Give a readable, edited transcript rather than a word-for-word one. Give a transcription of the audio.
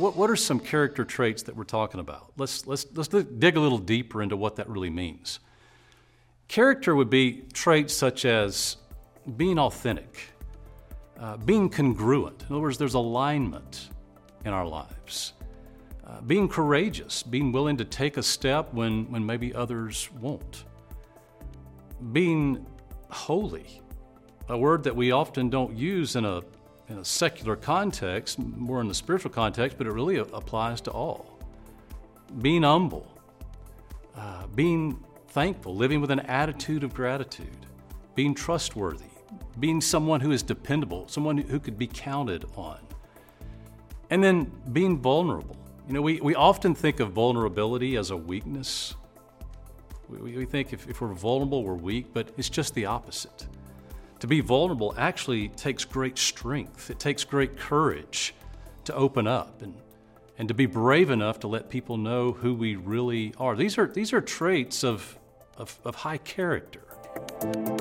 what are some character traits that we're talking about? Let's dig a little deeper into what that really means. Character would be traits such as being authentic, being congruent. In other words, there's alignment in our lives. Being courageous, being willing to take a step when maybe others won't. Being holy, a word that we often don't use in a secular context, more in the spiritual context, but it really applies to all. Being humble, being thankful, living with an attitude of gratitude, being trustworthy, being someone who is dependable, someone who could be counted on. And then being vulnerable. You know, we often think of vulnerability as a weakness. We think if we're vulnerable, we're weak, but it's just the opposite. To be vulnerable actually takes great strength. It takes great courage to open up and to be brave enough to let people know who we really are. These are traits of high character.